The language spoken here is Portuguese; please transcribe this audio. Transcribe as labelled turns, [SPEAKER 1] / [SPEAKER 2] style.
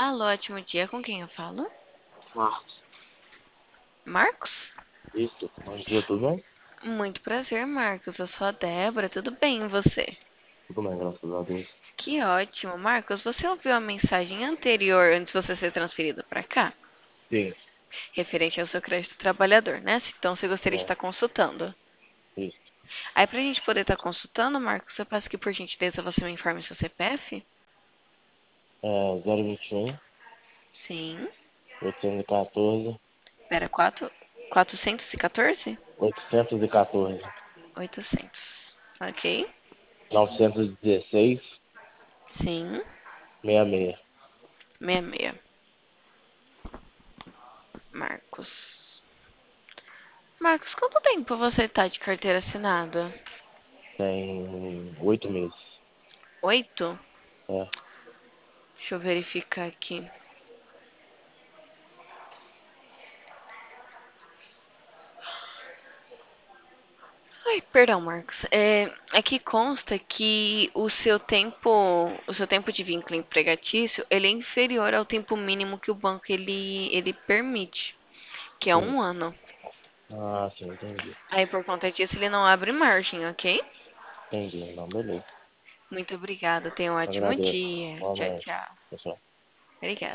[SPEAKER 1] Alô, ótimo dia, com quem eu falo?
[SPEAKER 2] Marcos,
[SPEAKER 1] Marcos?
[SPEAKER 2] isso. Bom dia, tudo bem?
[SPEAKER 1] Muito prazer, Marcos. Eu sou a Débora, tudo bem e você?
[SPEAKER 2] Tudo bem, graças a Deus.
[SPEAKER 1] Que ótimo, Marcos. Você ouviu a mensagem anterior antes de você ser transferido para cá?
[SPEAKER 2] Sim,
[SPEAKER 1] Referente ao seu crédito trabalhador, né? Então você gostaria de
[SPEAKER 2] é,
[SPEAKER 1] estar consultando.
[SPEAKER 2] isso.
[SPEAKER 1] Aí, pra gente poder estar consultando, Marcos, eu peço que por gentileza você me informe seu CPF?
[SPEAKER 2] É 021,
[SPEAKER 1] Sim.
[SPEAKER 2] 814,
[SPEAKER 1] Pera, 414?
[SPEAKER 2] 814,
[SPEAKER 1] 800. Ok.
[SPEAKER 2] 916,
[SPEAKER 1] Sim.
[SPEAKER 2] 66.
[SPEAKER 1] 66. Marcos. Marcos, quanto tempo você tá de carteira assinada?
[SPEAKER 2] Tem 8 meses.
[SPEAKER 1] 8?
[SPEAKER 2] É,
[SPEAKER 1] Deixa eu verificar aqui. Ai, perdão, Marcos. Aqui consta que o seu tempo de vínculo empregatício, ele é inferior ao tempo mínimo que o banco ele permite, que é
[SPEAKER 2] sim.
[SPEAKER 1] 1 ano.
[SPEAKER 2] Ah, sim, entendi.
[SPEAKER 1] Aí por conta disso ele não abre margem, ok?
[SPEAKER 2] Entendi. Não, beleza.
[SPEAKER 1] Muito obrigada. Tenha um ótimo
[SPEAKER 2] Agradeço.
[SPEAKER 1] dia. Tchau,
[SPEAKER 2] Igualmente.
[SPEAKER 1] tchau.
[SPEAKER 2] Pessoal.
[SPEAKER 1] Obrigada.